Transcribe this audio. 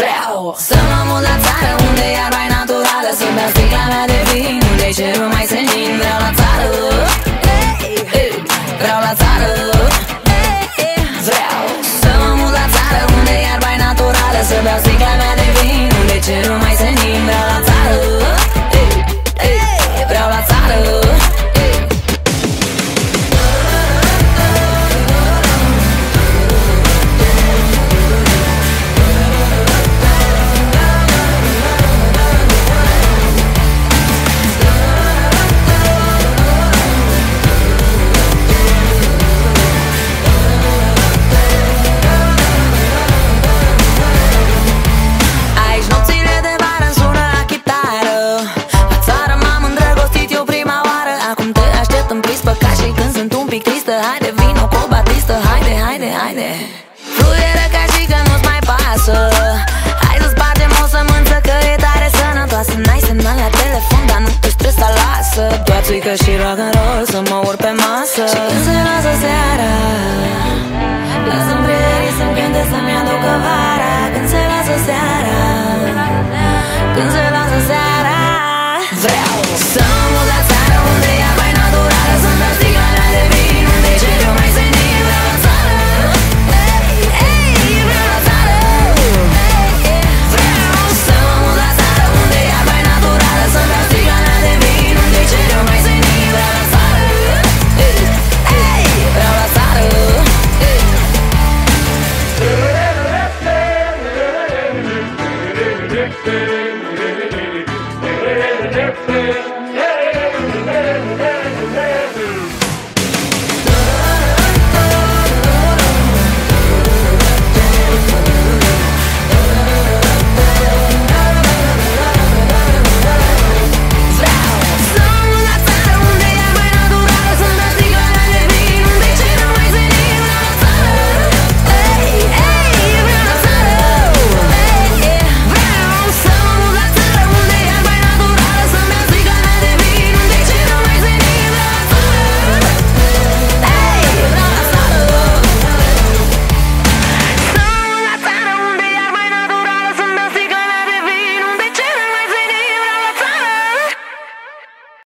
Vreau să mă mut la țară, unde e iar mai naturală, să beau sticla mea de vin, unde e cerul mai senin. Vreau la țară, vreau la țară. Vreau să mă mut la țară, unde e iar mai naturală, să beau sticla mea de vin, unde e cerul mai senin. Vreau la țară, vreau la țară. Haide, vino cu o batistă, haide, haide, haide. Fluieră ca și că nu-ți mai pasă. Hai să spargem o sămânță că e tare sănătoasă. N-ai semnal la telefon, dar nu te stresa, lasă doar țuică și rock'n'roll să mă urc pe masă. Și când se lasă seara, lasă-mi prietenii să-mi cânte, să-mi aducă vara. Când se lasă seara, când se lasă seara. Vreau să mă mut la țară, unde e iar mai naturală, să-mi beau sticla mea de vin, unde e cerul mai senin. Vreau la țară, vreau la țară. Vreau să mă mut la țară, unde e iar mai naturală, să-mi beau sticla mea de vin, unde e cerul mai senin. Vreau la țară, vreau la țară.